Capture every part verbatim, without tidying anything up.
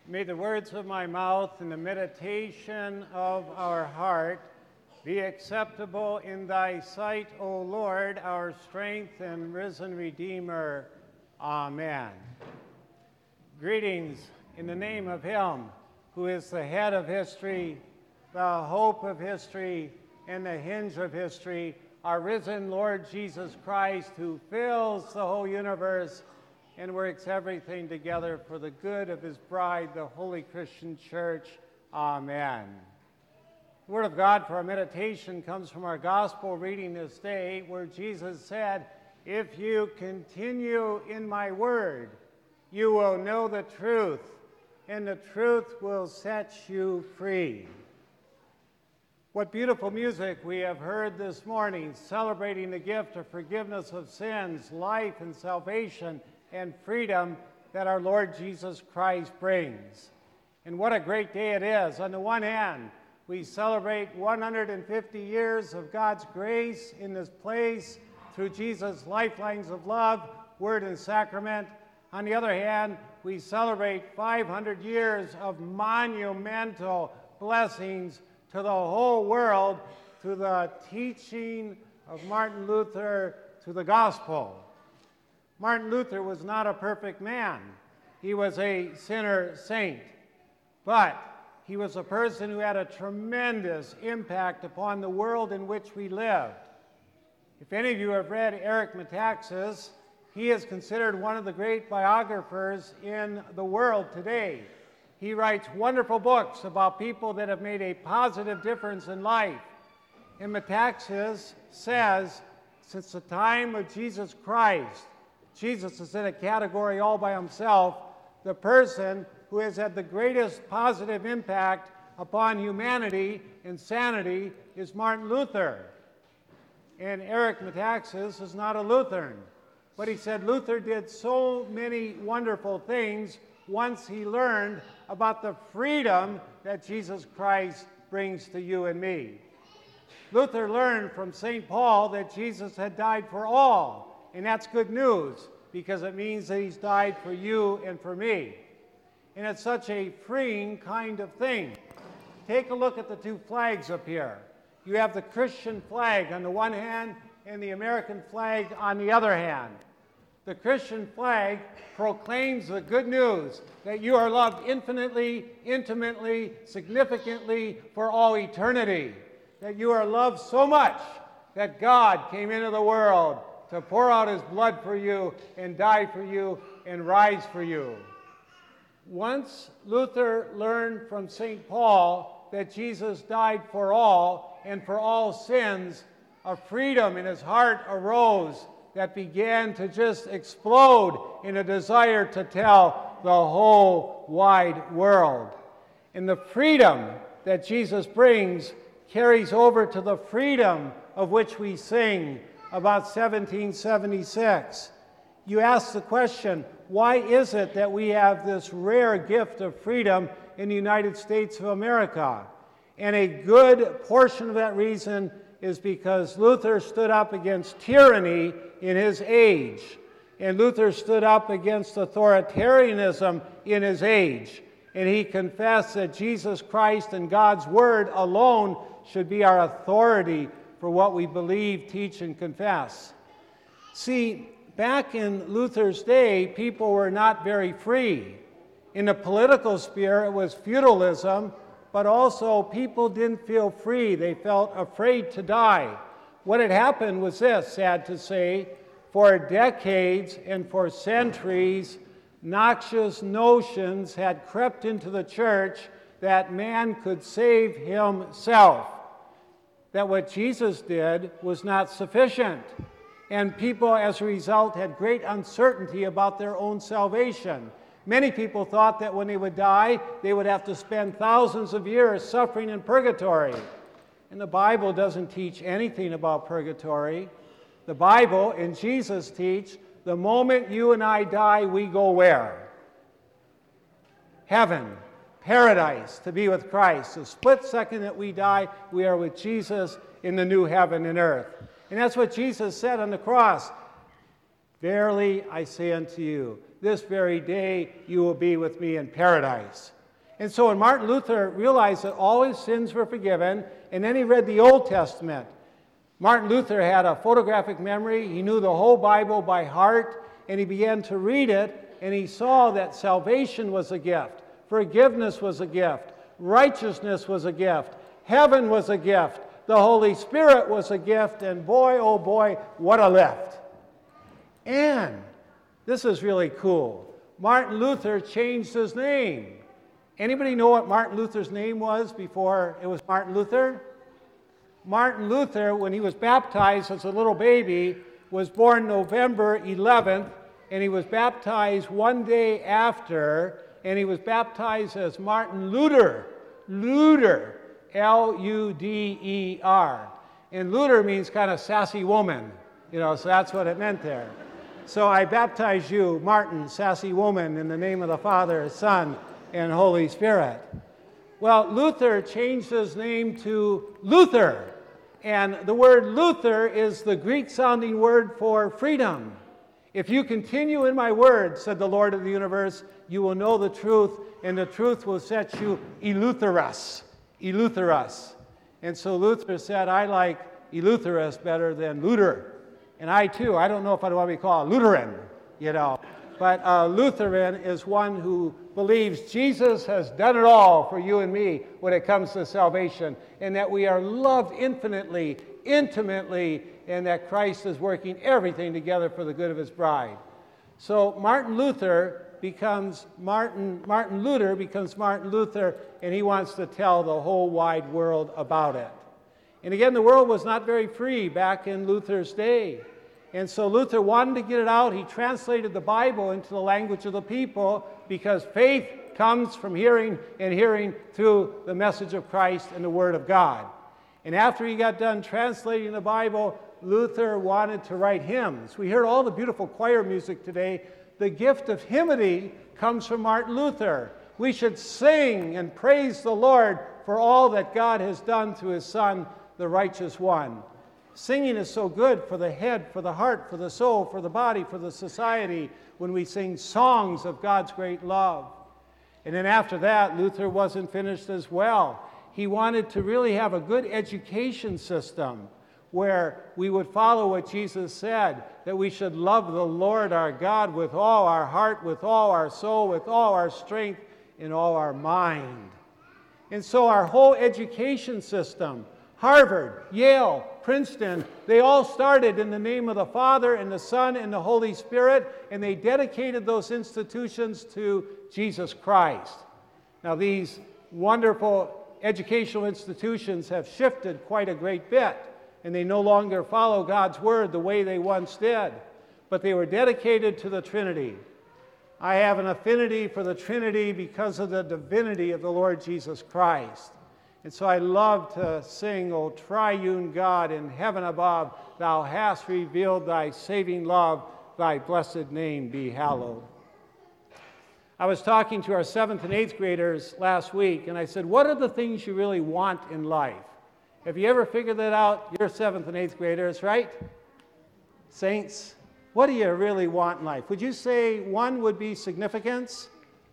May the words of my mouth and the meditation of our heart be acceptable in thy sight, O Lord, our strength and risen Redeemer. Amen. Greetings in the name of him who is the head of history, the hope of history, and the hinge of history, our risen Lord Jesus Christ, who fills the whole universe and works everything together for the good of his bride, the Holy Christian Church. Amen. The Word of God for our meditation comes from our gospel reading this day, where Jesus said, "If you continue in my word, you will know the truth, and the truth will set you free." What beautiful music we have heard this morning, celebrating the gift of forgiveness of sins, life and salvation, and freedom that our Lord Jesus Christ brings. And what a great day it is. On the one hand, we celebrate one hundred fifty years of God's grace in this place through Jesus' lifelines of love, word, and sacrament. On the other hand, we celebrate five hundred years of monumental blessings to the whole world through the teaching of Martin Luther to the gospel. Martin Luther was not a perfect man. He was a sinner saint. But he was a person who had a tremendous impact upon the world in which we lived. If any of you have read Eric Metaxas, he is considered one of the great biographers in the world today. He writes wonderful books about people that have made a positive difference in life. And Metaxas says, since the time of Jesus Christ, Jesus is in a category all by himself, the person who has had the greatest positive impact upon humanity and sanity is Martin Luther. And Eric Metaxas is not a Lutheran, but he said Luther did so many wonderful things once he learned about the freedom that Jesus Christ brings to you and me. Luther learned from Saint Paul that Jesus had died for all. And that's good news, because it means that he's died for you and for me. And it's such a freeing kind of thing. Take a look at the two flags up here. You have the Christian flag on the one hand and the American flag on the other hand. The Christian flag proclaims the good news that you are loved infinitely, intimately, significantly for all eternity. That you are loved so much that God came into the world to pour out his blood for you and die for you and rise for you. Once Luther learned from Saint Paul that Jesus died for all and for all sins, a freedom in his heart arose that began to just explode in a desire to tell the whole wide world. And the freedom that Jesus brings carries over to the freedom of which we sing about seventeen seventy-six. You ask the question, why is it that we have this rare gift of freedom in the United States of America? And a good portion of that reason is because Luther stood up against tyranny in his age. And Luther stood up against authoritarianism in his age. And he confessed that Jesus Christ and God's Word alone should be our authority for what we believe, teach, and confess. See, back in Luther's day, people were not very free. In the political sphere, it was feudalism, but also people didn't feel free. They felt afraid to die. What had happened was this, sad to say, for decades and for centuries, noxious notions had crept into the church that man could save himself. That what Jesus did was not sufficient. And people, as a result, had great uncertainty about their own salvation. Many people thought that when they would die, they would have to spend thousands of years suffering in purgatory. And the Bible doesn't teach anything about purgatory. The Bible and Jesus teach the moment you and I die, we go where? Heaven. Paradise, to be with Christ. The split second that we die, we are with Jesus in the new heaven and earth. And that's what Jesus said on the cross. Verily I say unto you, this very day you will be with me in paradise. And so when Martin Luther realized that all his sins were forgiven, and then he read the Old Testament, Martin Luther had a photographic memory. He knew the whole Bible by heart, and he began to read it, and he saw that salvation was a gift, forgiveness was a gift, righteousness was a gift, heaven was a gift, the Holy Spirit was a gift, and boy, oh boy, what a lift. And this is really cool. Martin Luther changed his name. Anybody know what Martin Luther's name was before it was Martin Luther? Martin Luther, when he was baptized as a little baby, was born November eleventh, and he was baptized one day after, and he was baptized as Martin Luther. Luther, L U D E R. And Luther means kind of sassy woman, you know, so that's what it meant there. So I baptize you, Martin, sassy woman, in the name of the Father, Son, and Holy Spirit. Well, Luther changed his name to Luther. And the word Luther is the Greek-sounding word for freedom. If you continue in my word, said the Lord of the universe, you will know the truth, and the truth will set you Eleutherus. Eleutherus. And so Luther said, I like Eleutherus better than Luther. And I too, I don't know if I want to be called a Lutheran, you know. But a Lutheran is one who believes Jesus has done it all for you and me when it comes to salvation, and that we are loved infinitely, intimately, and that Christ is working everything together for the good of his bride. So Martin Luther becomes Martin, Martin Luther becomes Martin Luther, and he wants to tell the whole wide world about it. And again, the world was not very free back in Luther's day. And so Luther wanted to get it out. He translated the Bible into the language of the people, because faith comes from hearing, and hearing through the message of Christ and the Word of God. And after he got done translating the Bible, Luther wanted to write hymns. We heard all the beautiful choir music today. The gift of hymnody comes from Martin Luther. We should sing and praise the Lord for all that God has done through his Son, the righteous one. Singing is so good for the head, for the heart, for the soul, for the body, for the society, when we sing songs of God's great love. And then after that, Luther wasn't finished as well. He wanted to really have a good education system where we would follow what Jesus said, that we should love the Lord our God with all our heart, with all our soul, with all our strength, and all our mind. And so our whole education system, Harvard, Yale, Princeton, they all started in the name of the Father and the Son and the Holy Spirit, and they dedicated those institutions to Jesus Christ. Now, these wonderful educational institutions have shifted quite a great bit, and they no longer follow God's Word the way they once did, but they were dedicated to the Trinity. I have an affinity for the Trinity because of the divinity of the Lord Jesus Christ. And so I love to sing, O triune God in heaven above, thou hast revealed thy saving love, thy blessed name be hallowed. I was talking to our seventh and eighth graders last week, and I said, what are the things you really want in life? Have you ever figured that out? You're seventh and eighth graders, right? Saints, what do you really want in life? Would you say one would be significance?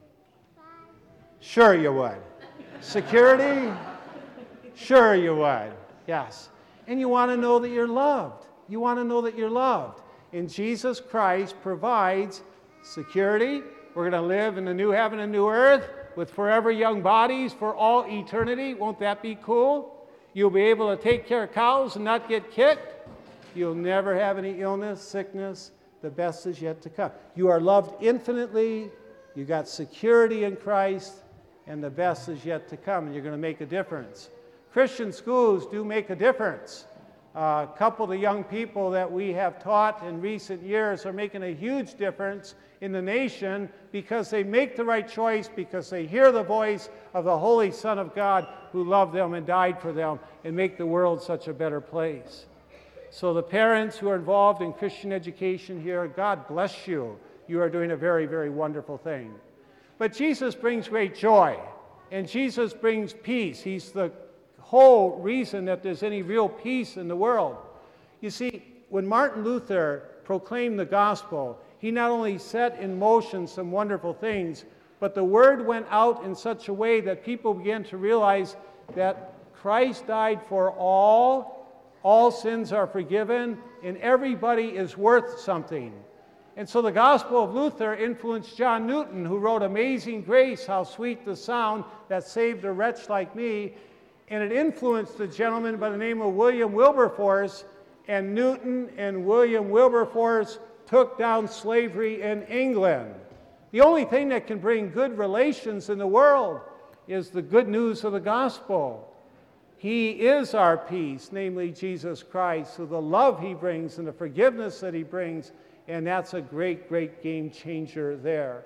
Sure you would. Security? Sure you would, yes. And you want to know that you're loved. You want to know that you're loved. And Jesus Christ provides security. We're going to live in the new heaven and new earth with forever young bodies for all eternity. Won't that be cool? You'll be able to take care of cows and not get kicked. You'll never have any illness, sickness. The best is yet to come. You are loved infinitely. You got security in Christ, and the best is yet to come, and you're going to make a difference. Christian schools do make a difference. Uh, a couple of the young people that we have taught in recent years are making a huge difference in the nation because they make the right choice, because they hear the voice of the Holy Son of God who loved them and died for them and make the world such a better place. So the parents who are involved in Christian education here, God bless you. You are doing a very, very wonderful thing. But Jesus brings great joy, and Jesus brings peace. He's the whole reason that there's any real peace in the world. You see, when Martin Luther proclaimed the gospel, he not only set in motion some wonderful things, but the word went out in such a way that people began to realize that Christ died for all, all sins are forgiven, and everybody is worth something. And so the gospel of Luther influenced John Newton, who wrote Amazing Grace, how sweet the sound that saved a wretch like me. And it influenced a gentleman by the name of William Wilberforce, and Newton and William Wilberforce took down slavery in England. The only thing that can bring good relations in the world is the good news of the gospel. He is our peace, namely Jesus Christ, through the love he brings and the forgiveness that he brings, and that's a great, great game changer there.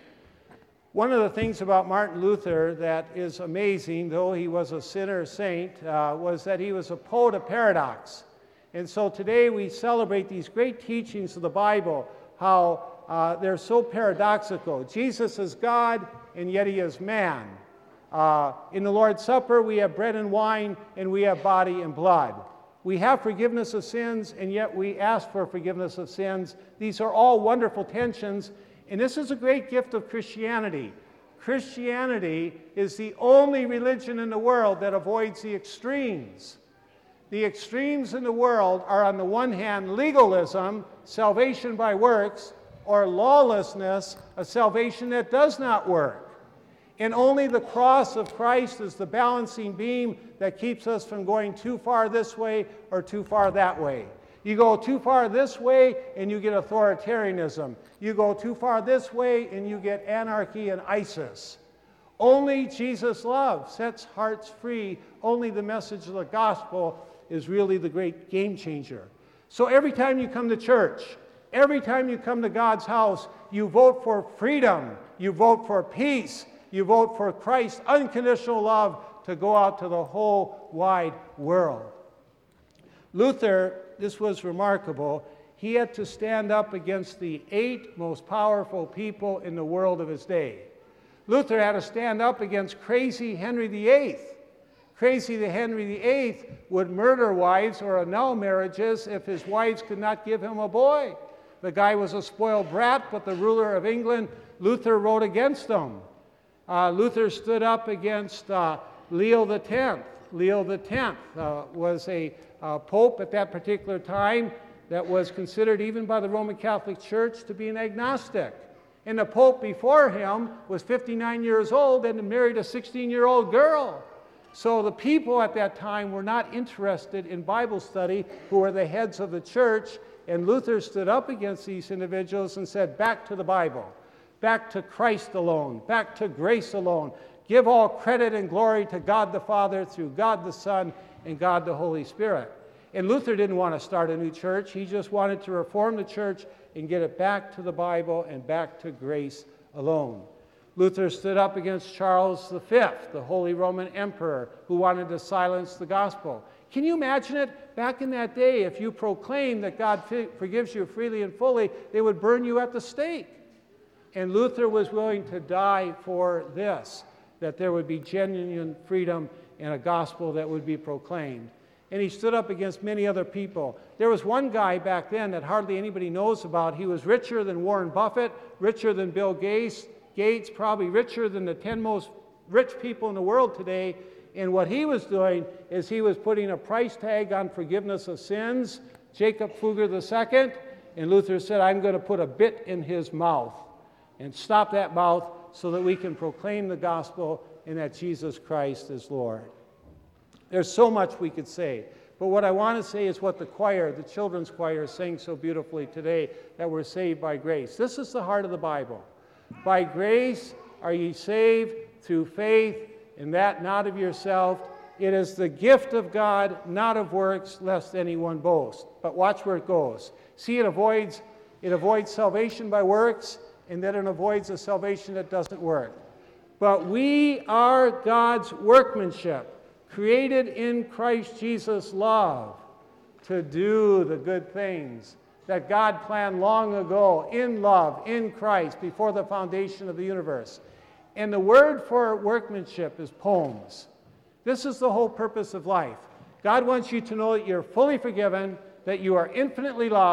One of the things about Martin Luther that is amazing, though he was a sinner saint, uh, was that he was a poet of paradox. And so today we celebrate these great teachings of the Bible, how uh, they're so paradoxical. Jesus is God, and yet he is man. Uh, in the Lord's Supper, we have bread and wine, and we have body and blood. We have forgiveness of sins, and yet we ask for forgiveness of sins. These are all wonderful tensions, and this is a great gift of Christianity. Christianity is the only religion in the world that avoids the extremes. The extremes in the world are, on the one hand, legalism, salvation by works, or lawlessness, a salvation that does not work. And only the cross of Christ is the balancing beam that keeps us from going too far this way or too far that way. You go too far this way and you get authoritarianism. You go too far this way and you get anarchy and ISIS. Only Jesus' love sets hearts free. Only the message of the gospel is really the great game changer. So every time you come to church, every time you come to God's house, you vote for freedom, you vote for peace, you vote for Christ's unconditional love to go out to the whole wide world. Luther, this was remarkable, he had to stand up against the eight most powerful people in the world of his day. Luther had to stand up against crazy Henry the Eighth. Crazy the Henry the Eighth would murder wives or annul marriages if his wives could not give him a boy. The guy was a spoiled brat, but the ruler of England, Luther wrote against him. Uh, Luther stood up against uh, Leo the Tenth. Leo the Tenth uh, was a uh, pope at that particular time that was considered even by the Roman Catholic Church to be an agnostic. And the pope before him was fifty-nine years old and married a sixteen-year-old girl. So the people at that time were not interested in Bible study, who were the heads of the church, and Luther stood up against these individuals and said, back to the Bible. Back to Christ alone, back to grace alone. Give all credit and glory to God the Father through God the Son and God the Holy Spirit. And Luther didn't want to start a new church. He just wanted to reform the church and get it back to the Bible and back to grace alone. Luther stood up against Charles the Fifth, the Holy Roman Emperor, who wanted to silence the gospel. Can you imagine it? Back in that day, if you proclaimed that God forgives you freely and fully, they would burn you at the stake. And Luther was willing to die for this, that there would be genuine freedom and a gospel that would be proclaimed. And he stood up against many other people. There was one guy back then that hardly anybody knows about. He was richer than Warren Buffett, richer than Bill Gates, Gates, probably richer than the ten most rich people in the world today. And what he was doing is he was putting a price tag on forgiveness of sins, Jacob Fugger the Second, and Luther said, I'm going to put a bit in his mouth and stop that mouth so that we can proclaim the gospel and that Jesus Christ is Lord. There's so much we could say, but what I want to say is what the choir, the children's choir, sang so beautifully today, that we're saved by grace. This is the heart of the Bible. By grace are ye saved through faith, and that not of yourself. It is the gift of God, not of works, lest anyone boast. But watch where it goes. See, it avoids, it avoids salvation by works, and then it avoids a salvation that doesn't work. But we are God's workmanship, created in Christ Jesus' love, to do the good things that God planned long ago in love, in Christ, before the foundation of the universe. And the word for workmanship is poems. This is the whole purpose of life. God wants you to know that you're fully forgiven, that you are infinitely loved,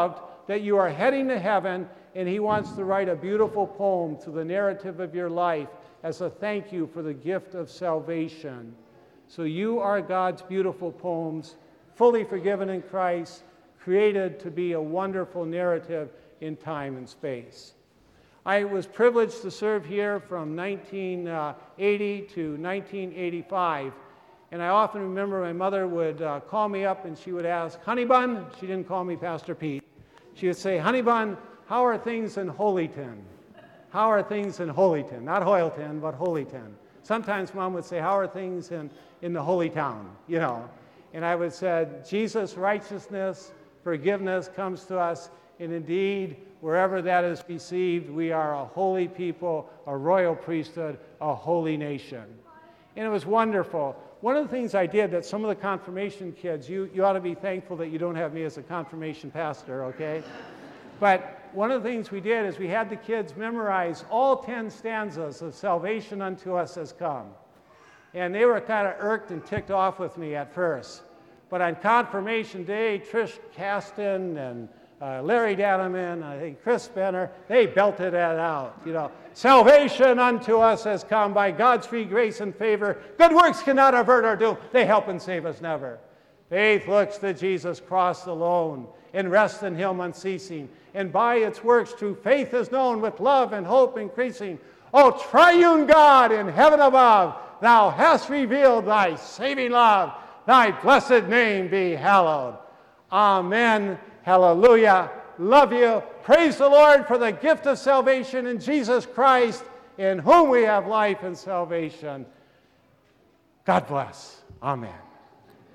that you are heading to heaven, and he wants to write a beautiful poem to the narrative of your life as a thank you for the gift of salvation. So you are God's beautiful poems, fully forgiven in Christ, created to be a wonderful narrative in time and space. I was privileged to serve here from nineteen eighty to nineteen eighty-five, and I often remember my mother would uh, call me up and she would ask, "Honey Bun," she didn't call me Pastor Pete, she would say, "Honey Bun, how are things in Holyton? How are things in Holyton?" Not Hoyleton, but Holyton. Sometimes Mom would say, "How are things in, in the holy town?" You know. And I would say, Jesus' righteousness, forgiveness comes to us, and indeed, wherever that is received, we are a holy people, a royal priesthood, a holy nation. And it was wonderful. One of the things I did that some of the confirmation kids, you, you ought to be thankful that you don't have me as a confirmation pastor, okay? But one of the things we did is we had the kids memorize all ten stanzas of Salvation Unto Us Has Come. And they were kind of irked and ticked off with me at first. But on confirmation day, Trish Caston and uh, Larry Danneman, I think Chris Benner, they belted it out. You know, salvation unto us has come by God's free grace and favor. Good works cannot avert our doom. They help and save us never. Faith looks to Jesus' cross alone and rests in him unceasing. And by its works true faith is known with love and hope increasing. O triune God in heaven above, thou hast revealed thy saving love. Thy blessed name be hallowed. Amen. Hallelujah. Love you. Praise the Lord for the gift of salvation in Jesus Christ, in whom we have life and salvation. God bless. Amen.